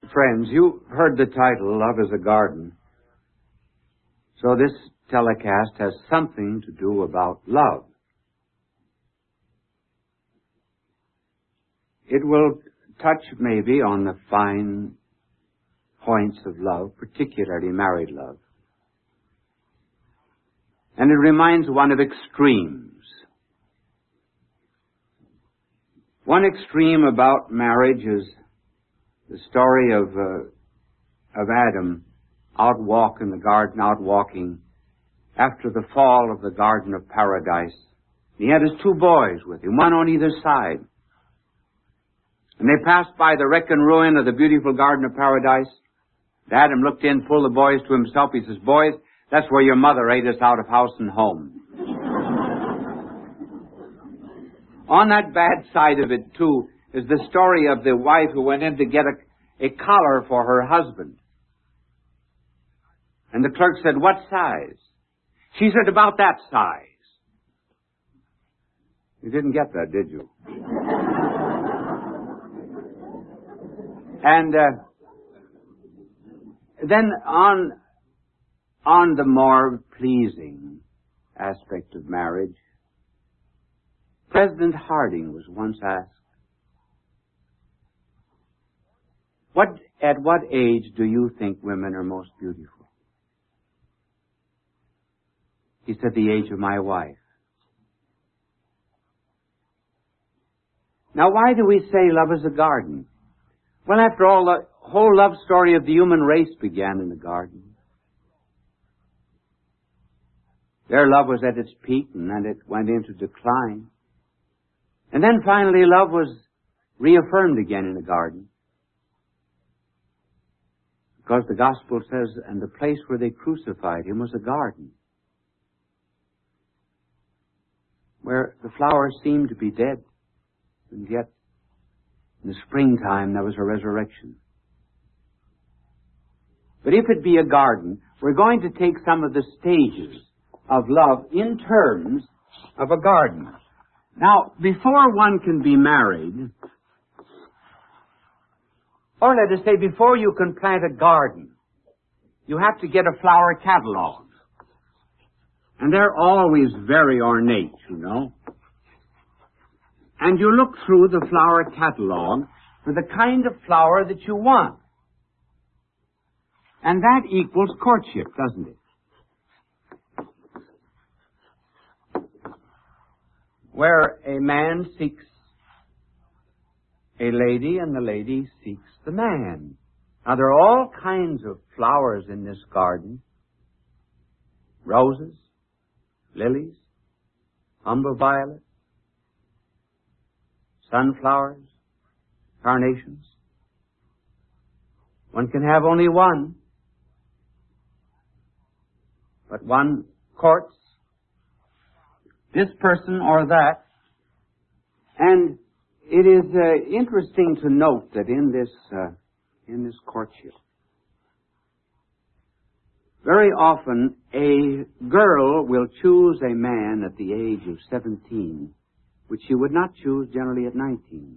Friends, you heard the title, Love is a Garden. So this telecast has something to do about love. It will touch maybe on the fine points of love, particularly married love. And it reminds one of extremes. One extreme about marriage is the story of Adam out walking after the fall of the Garden of Paradise. He had his two boys with him, one on either side. And they passed by the wreck and ruin of the beautiful Garden of Paradise. Adam looked in, pulled the boys to himself. He says, "Boys, that's where your mother ate us out of house and home." On that bad side of it, too, is the story of the wife who went in to get a collar for her husband. And the clerk said, "What size?" She said, "About that size." You didn't get that, did you? And then on the more pleasing aspect of marriage, President Harding was once asked, at what age do you think women are most beautiful? He said, the age of my wife. Now, why do we say love is a garden? Well, after all, the whole love story of the human race began in the garden. Their love was at its peak, and then it went into decline. And then finally, love was reaffirmed again in the garden. Because the Gospel says, and the place where they crucified him was a garden, where the flowers seemed to be dead, and yet in the springtime there was a resurrection. But if it be a garden, we're going to take some of the stages of love in terms of a garden. Now, before one can be married, or let us say before you can plant a garden, you have to get a flower catalog. And they're always very ornate, you know. And you look through the flower catalog for the kind of flower that you want. And that equals courtship, doesn't it? Where a man seeks a lady and the lady seeks the man. Now, there are all kinds of flowers in this garden. Roses, lilies, umber violet, sunflowers, carnations. One can have only one, but one courts this person or that. And it is interesting to note that in this courtship, very often a girl will choose a man at the age of 17, which she would not choose generally at 19.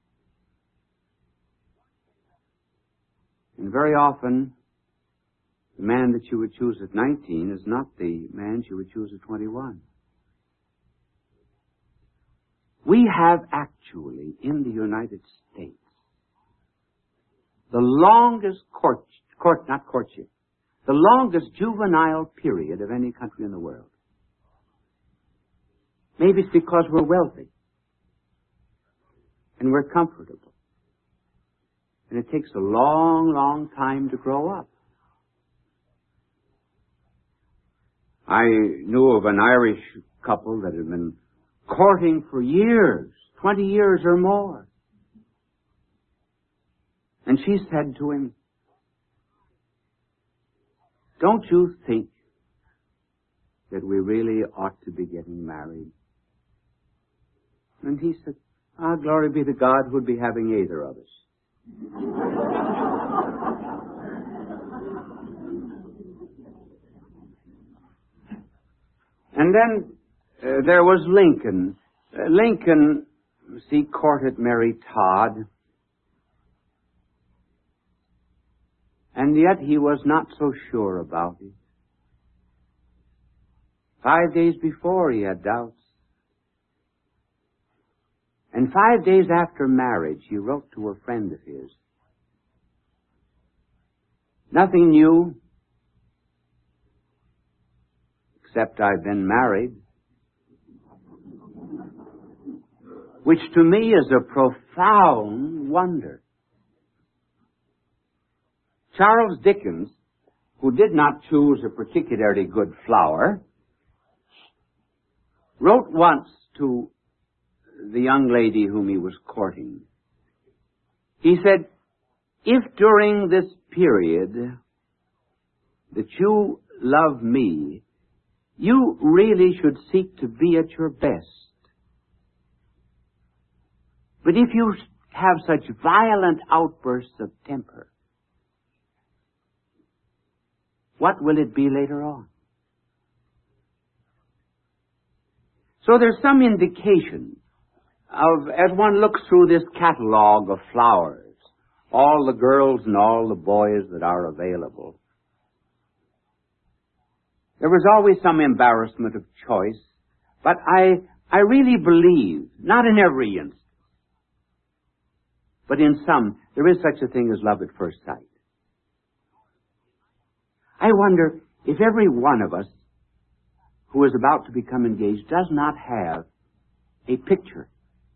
And very often, the man that she would choose at 19 is not the man she would choose at 21. We have actually, in the United States, the longest the longest juvenile period of any country in the world. Maybe it's because we're wealthy and we're comfortable. And it takes a long, long time to grow up. I knew of an Irish couple that had been courting for years, 20 years or more. And she said to him, "Don't you think that we really ought to be getting married?" And he said, "Glory be to God who'd be having either of us." And then there was Lincoln. Lincoln, courted Mary Todd. And yet he was not so sure about it. 5 days before he had doubts. And 5 days after marriage, he wrote to a friend of his. Nothing new, except I've been married. Which to me is a profound wonder. Charles Dickens, who did not choose a particularly good flower, wrote once to the young lady whom he was courting. He said, if during this period that you love me, you really should seek to be at your best. But if you have such violent outbursts of temper, what will it be later on? So there's some indication of, as one looks through this catalog of flowers, all the girls and all the boys that are available, there was always some embarrassment of choice, but I really believe, not in every instance, but in some, there is such a thing as love at first sight. I wonder if every one of us who is about to become engaged does not have a picture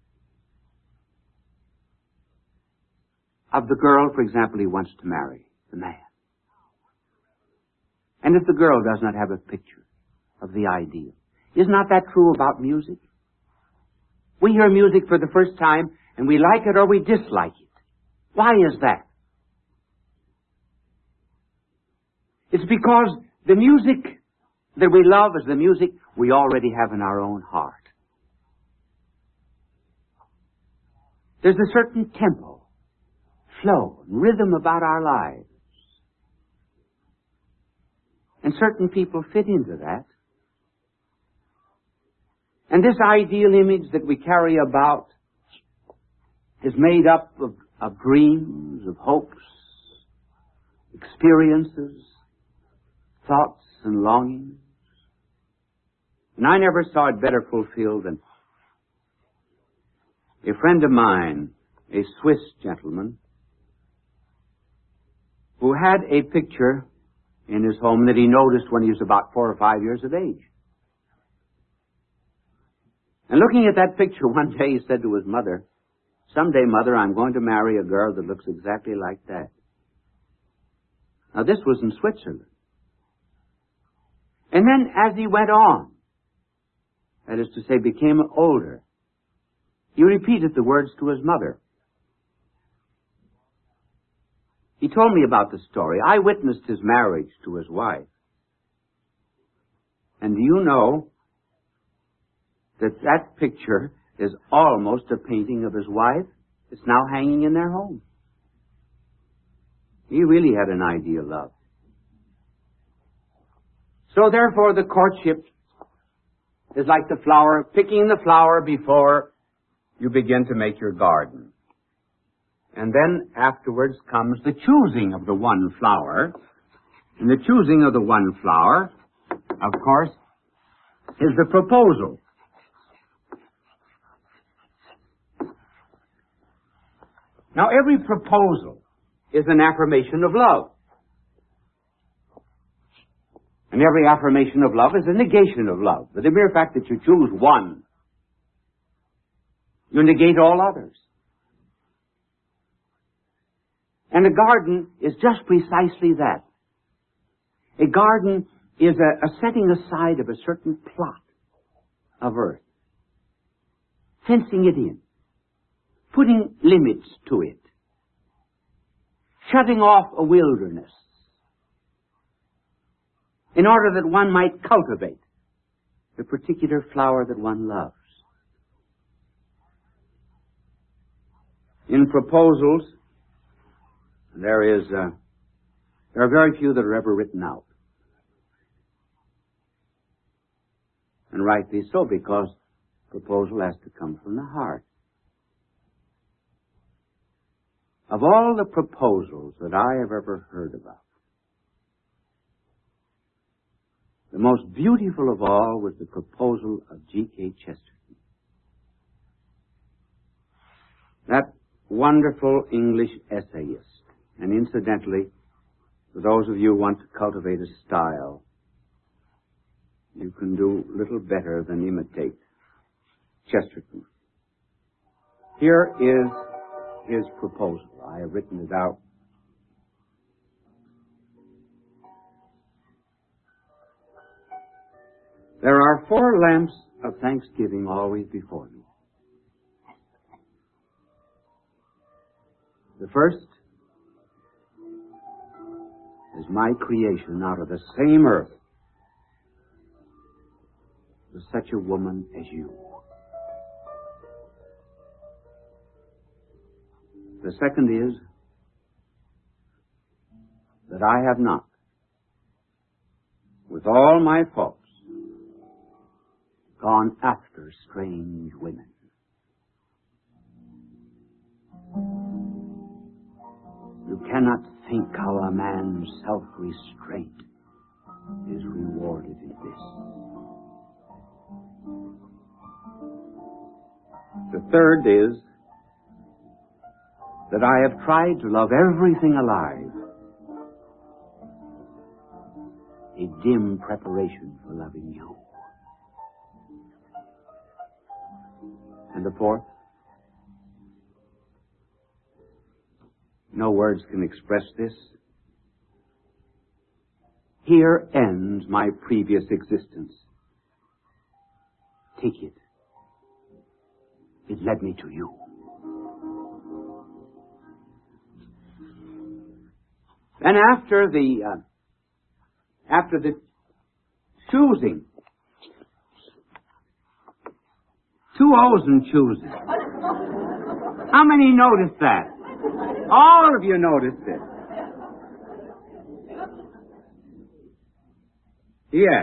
of the girl, for example, he wants to marry, the man. And if the girl does not have a picture of the ideal. Is not that true about music? We hear music for the first time and we like it or we dislike it. Why is that? It's because the music that we love is the music we already have in our own heart. There's a certain tempo, flow, and rhythm about our lives. And certain people fit into that. And this ideal image that we carry about is made up of dreams, of hopes, experiences, thoughts and longings. And I never saw it better fulfilled than a friend of mine, a Swiss gentleman, who had a picture in his home that he noticed when he was about 4 or 5 years of age. And looking at that picture one day, he said to his mother, someday, Mother, I'm going to marry a girl that looks exactly like that. Now, this was in Switzerland. And then as he went on, that is to say, became older, he repeated the words to his mother. He told me about the story. I witnessed his marriage to his wife. And do you know that that picture is almost a painting of his wife? It's now hanging in their home. He really had an ideal love. So therefore the courtship is like the flower, picking the flower before you begin to make your garden. And then afterwards comes the choosing of the one flower. And the choosing of the one flower, of course, is the proposal. Now, every proposal is an affirmation of love. And every affirmation of love is a negation of love. But the mere fact that you choose one, you negate all others. And a garden is just precisely that. A garden is a setting aside of a certain plot of earth, fencing it in, putting limits to it, shutting off a wilderness in order that one might cultivate the particular flower that one loves. In proposals, there are very few that are ever written out. And rightly so, because proposal has to come from the heart. Of all the proposals that I have ever heard about, the most beautiful of all was the proposal of G.K. Chesterton. That wonderful English essayist. And incidentally, for those of you who want to cultivate a style, you can do little better than imitate Chesterton. Here is his proposal. I have written it out. There are 4 lamps of thanksgiving always before me. The first is my creation out of the same earth with such a woman as you. The second is that I have not, with all my faults, gone after strange women. You cannot think how a man's self-restraint is rewarded in this. The third is that I have tried to love everything alive, a dim preparation for loving you. And the fourth, no words can express this. Here ends my previous existence. Take it. It led me to you. And after the choosing, 2 O's in choosing. How many noticed that? All of you noticed it. Yes.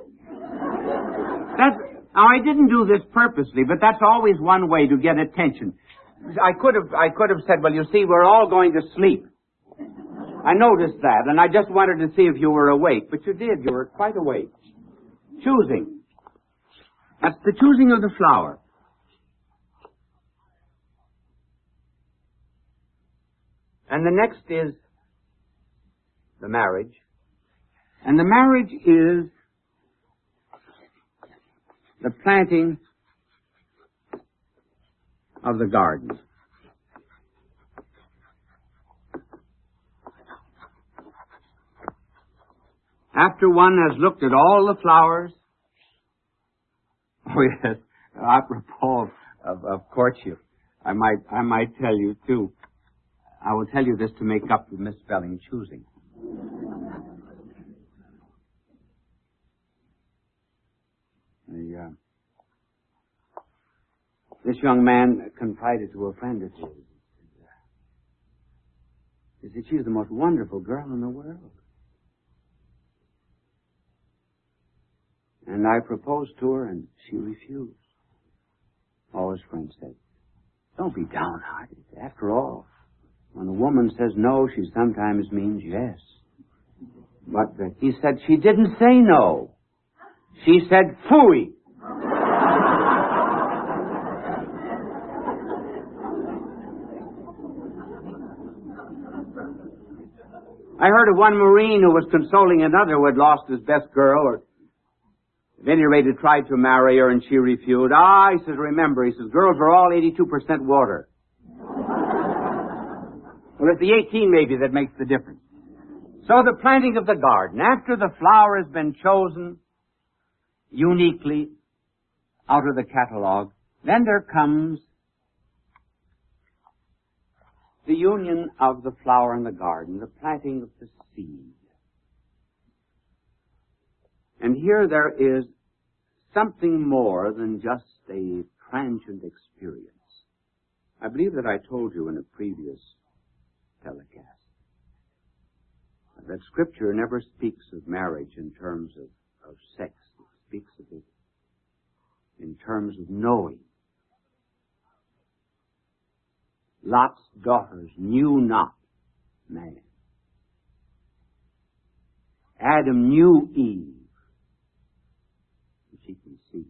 Now, I didn't do this purposely, but that's always one way to get attention. I could have said, well, you see, we're all going to sleep. I noticed that, and I just wanted to see if you were awake. But you did. You were quite awake. Choosing. That's the choosing of the flower. And the next is the marriage. And the marriage is the planting of the garden. After one has looked at all the flowers, oh yes, apropos of courtship, I might tell you too. I will tell you this to make up for misspelling choosing. This young man confided to a friend of his. He said, she's the most wonderful girl in the world. And I proposed to her, and she refused. All his friends said, don't be downhearted. After all, when a woman says no, she sometimes means yes. But he said, she didn't say no. She said, phooey. I heard of one Marine who was consoling another who had lost his best girl, or at any rate had tried to marry her, and she refused. He says, remember, he says, girls are all 82% water. Well, it's the 18 maybe that makes the difference. So the planting of the garden, after the flower has been chosen uniquely out of the catalog, then there comes the union of the flower and the garden, the planting of the seed. And here there is something more than just a transient experience. I believe that I told you in a previous telecast that Scripture never speaks of marriage in terms of sex. It speaks of it in terms of knowing. Lot's daughters knew not man. Adam knew Eve, and she conceived.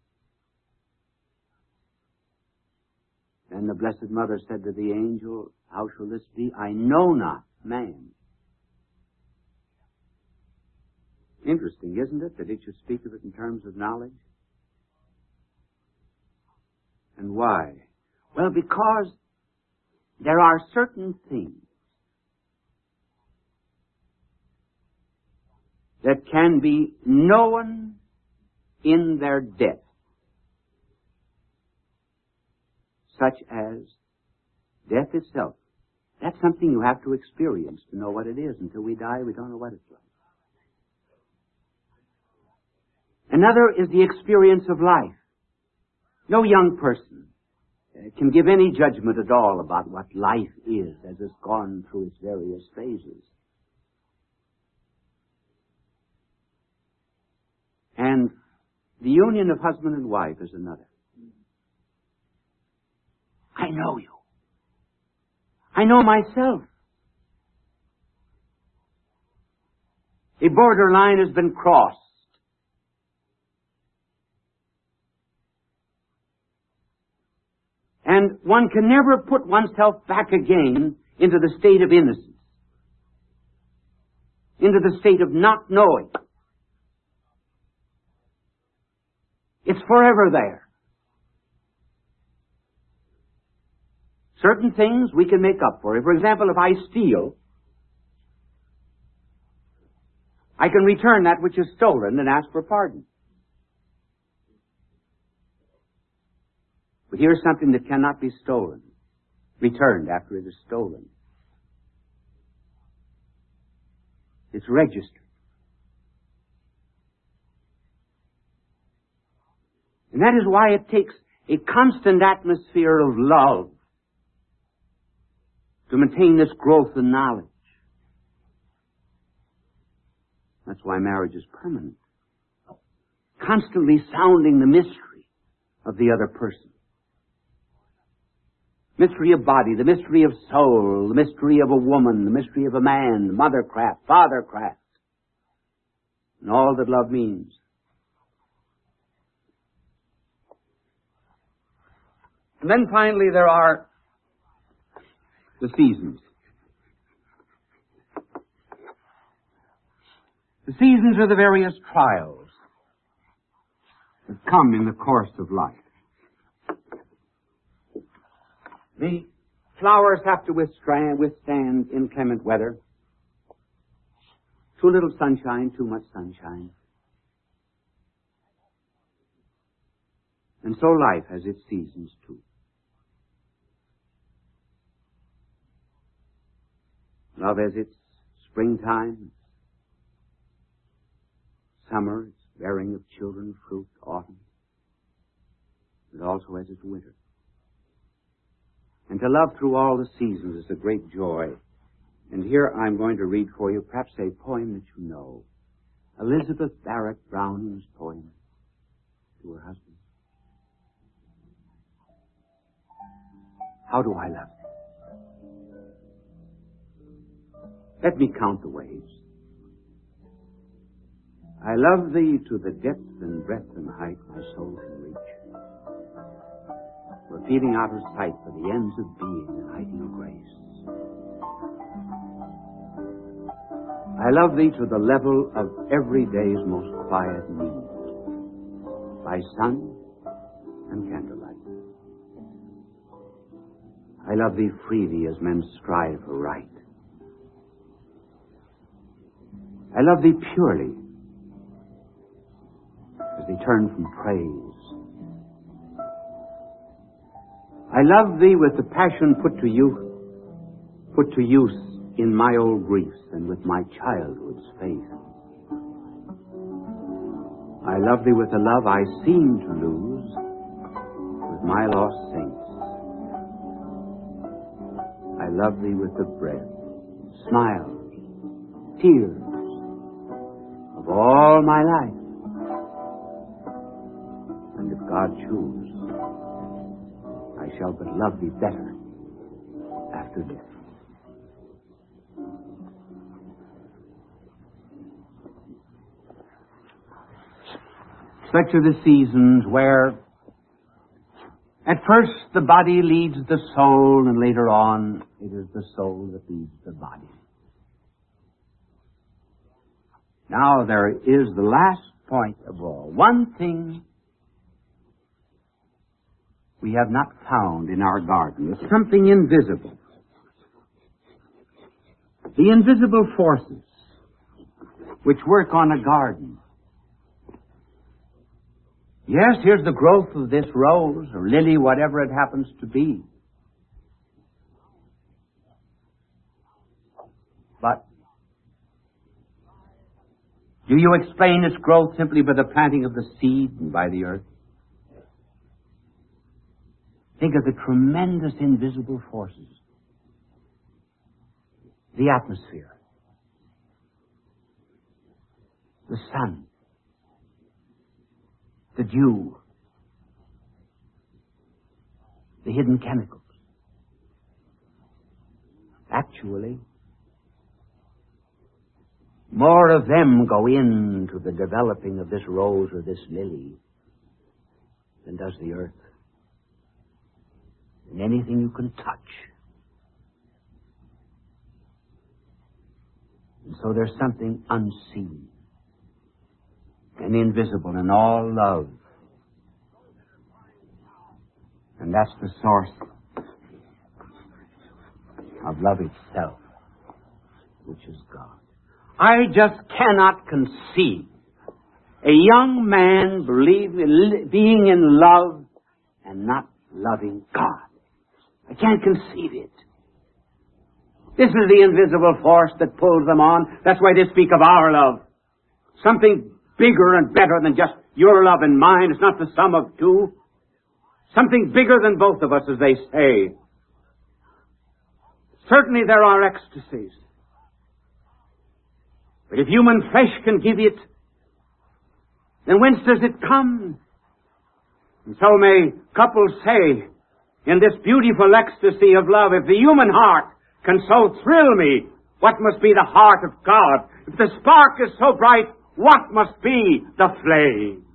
Then the Blessed Mother said to the angel, how shall this be? I know not man. Interesting, isn't it, that it should speak of it in terms of knowledge? And why? Well, because there are certain things that can be known in their depth, such as death itself. That's something you have to experience to know what it is. Until we die, we don't know what it's like. Another is the experience of life. No young person can give any judgment at all about what life is as it's gone through its various phases. And the union of husband and wife is another. I know you. I know myself. A borderline has been crossed. And one can never put oneself back again into the state of innocence, into the state of not knowing. It's forever there. Certain things we can make up for. For example, if I steal, I can return that which is stolen and ask for pardon. But here's something that cannot be stolen, returned after it is stolen. It's registered. And that is why it takes a constant atmosphere of love to maintain this growth in knowledge. That's why marriage is permanent. Constantly sounding the mystery of the other person. Mystery of body, the mystery of soul, the mystery of a woman, the mystery of a man, mothercraft, fathercraft, and all that love means. And then finally there are the seasons. The seasons are the various trials that come in the course of life. The flowers have to withstand inclement weather. Too little sunshine, too much sunshine. And so life has its seasons too. Love has its springtime, summer, its bearing of children, fruit, autumn. It also has its winter. And to love through all the seasons is a great joy. And here I'm going to read for you perhaps a poem that you know. Elizabeth Barrett Browning's poem to her husband. How do I love thee? Let me count the ways. I love thee to the depth and breadth and height my soul can reach. We're feeling out of sight for the ends of being and ideal grace. I love thee to the level of every day's most quiet need, by sun and candlelight. I love thee freely as men strive for right. I love thee purely as they turn from praise. I love thee with the passion put to use in my old griefs and with my childhood's faith. I love thee with the love I seem to lose with my lost saints. I love thee with the breath, smiles, tears of all my life. And if God choose, I shall but love thee better to this. Such are the seasons where at first the body leads the soul, and later on it is the soul that leads the body. Now there is the last point of all. One thing we have not found in our garden is something invisible. The invisible forces which work on a garden. Yes, here's the growth of this rose or lily, whatever it happens to be. But do you explain its growth simply by the planting of the seed and by the earth? Think of the tremendous invisible forces. The atmosphere. The sun. The dew. The hidden chemicals. Actually, more of them go into the developing of this rose or this lily than does the earth. And anything you can touch. And so there's something unseen and invisible in all love. And that's the source of love itself, which is God. I just cannot conceive a young man being in love and not loving God. I can't conceive it. This is the invisible force that pulls them on. That's why they speak of our love. Something bigger and better than just your love and mine. It's not the sum of two. Something bigger than both of us, as they say. Certainly there are ecstasies. But if human flesh can give it, then whence does it come? And so may couples say, in this beautiful ecstasy of love, if the human heart can so thrill me, what must be the heart of God? If the spark is so bright, what must be the flame?